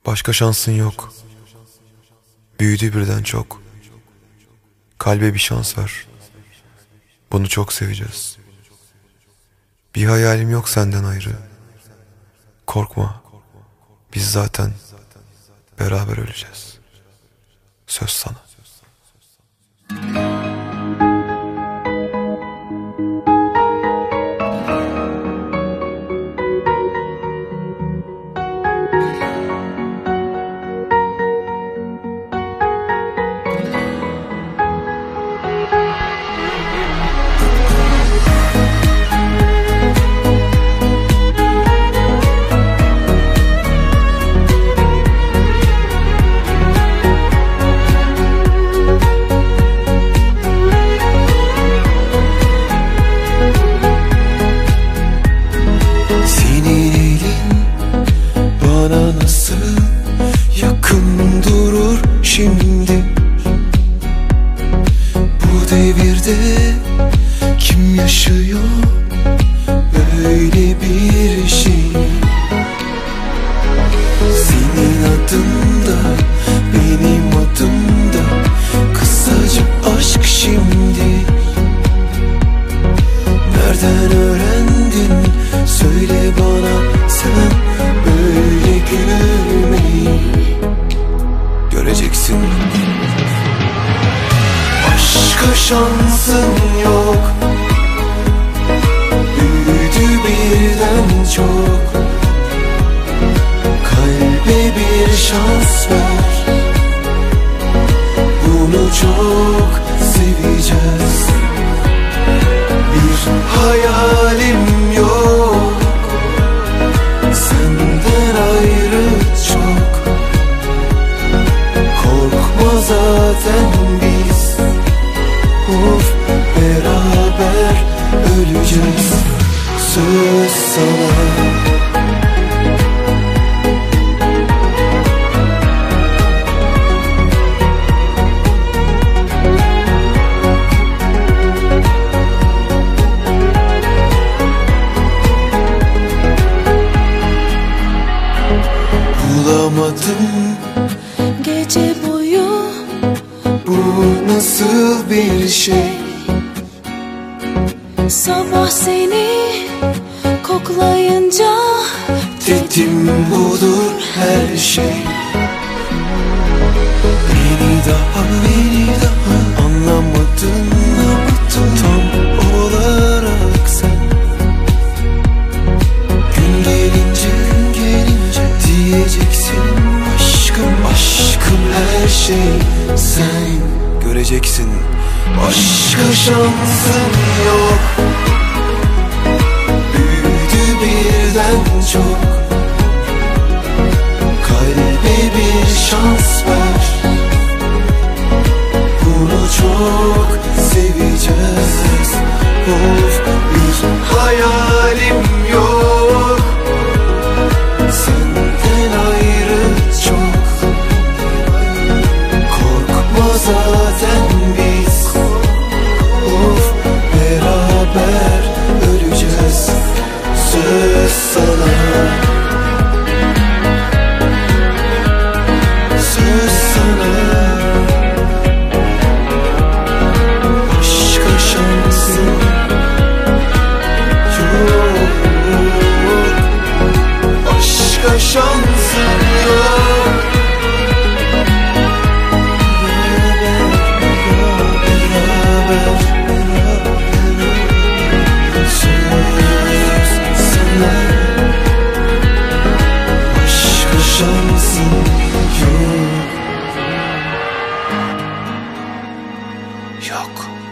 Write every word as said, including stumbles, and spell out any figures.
Başka şansın yok. Büyüdü birden çok. Kalbe bir şans ver. Bunu çok seveceğiz. Bir hayalim yok senden ayrı. Korkma. Biz zaten beraber öleceğiz. Söz sana. Yakın durur şimdi. Bu devirde kim yaşıyor böyle bir şey? Senin adın da benim adım da kısacık aşk şimdi. Nereden öğrendin söyle bana sen böyle gülmeyi? Göreceksin, başka şansın yok. Büyüdü birden çok. Kalbe bir şans ver. Bunu çok seveceğiz. Bir hayalim yok senden ayrı çok. Korkma zaten biz, of, beraber öleceğiz. Söz sana. Bulamadım gece boyu, bu nasıl bir şey? sabah seni koklayınca dedim budur her şey. Beni daha beni daha anlamadın tam olarak sen. Gün gelince gün gelince diyeceksin aşkım aşkım her şey sen. Göreceksin, başka şansın yok. Büyüdü birden çok. Kalbe bir şans ver. Bunu çok seveceğiz. Of, bir hayalim yok senden ayrı çok. Korkma zaten biz, of, beraber öleceğiz. Söz sana. Söz sana. Başka şansın yok. Başka şansın yok. Beraber, beraber söz sana. Başka şansın yok. Yok.